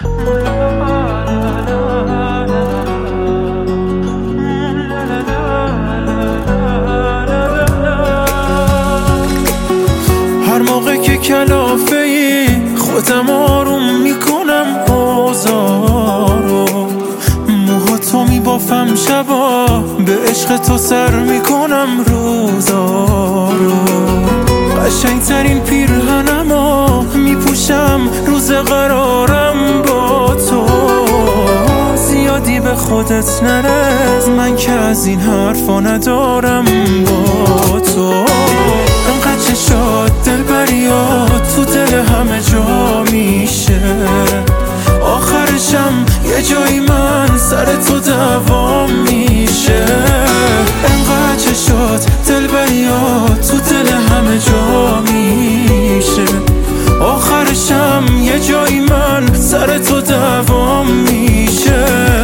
هر موقع که کلافه ای خودم آروم میکنم بازارو، موهاتو میبافم شبا، به عشق تو سر میکنم روزارو. قشنگترین پیرهنمو میپوشم روز قرارم با تو. زیادی به خودت نرس، من که از این حرفا ندارم با تو. انقدر چشات دلبریات تو دل همه جا میشه، آخرشم یه جایی من سر تو دوام میشه. انقدر چشات دلبریات تو دل همه جا میشه، آخرشم یه جایی من سر تو دوام میشه.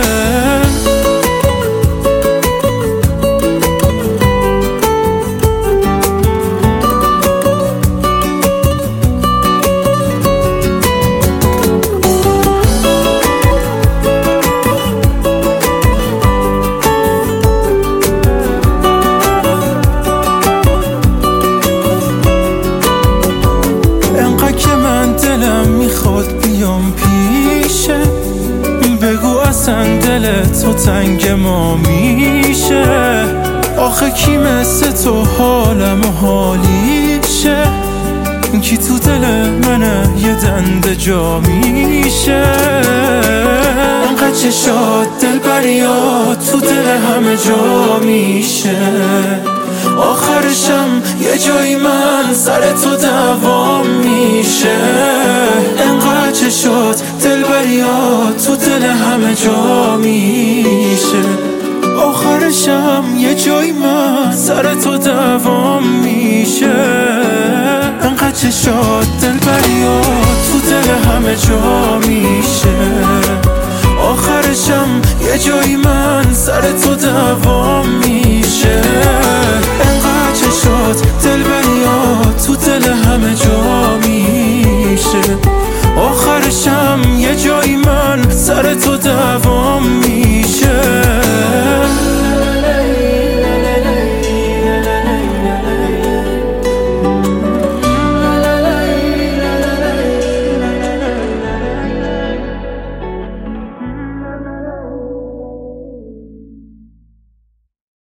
دلم میخواد بیام پیشه، بگو اصلا دل تو تنگ ما میشه. آخه کی مثل تو حالم و حالیشه، کی تو دل منه یه دنده جا میشه. انقدر چشات دلبریات تو دل همه جا میشه، آخرشم یه جایی من سر تو دوام میشه. انقدر چشات دلبریات تو دل همه جا میشه، آخرشم یه جایی من سر تو دوام میشه. انقدر چشات دلبریات تو دل همه جا میشه، آخرشم یه جایی من سر تو دوام میشه. انقدر چشات دلبریات تو دل همه جا میشه، آخرشم یه جایی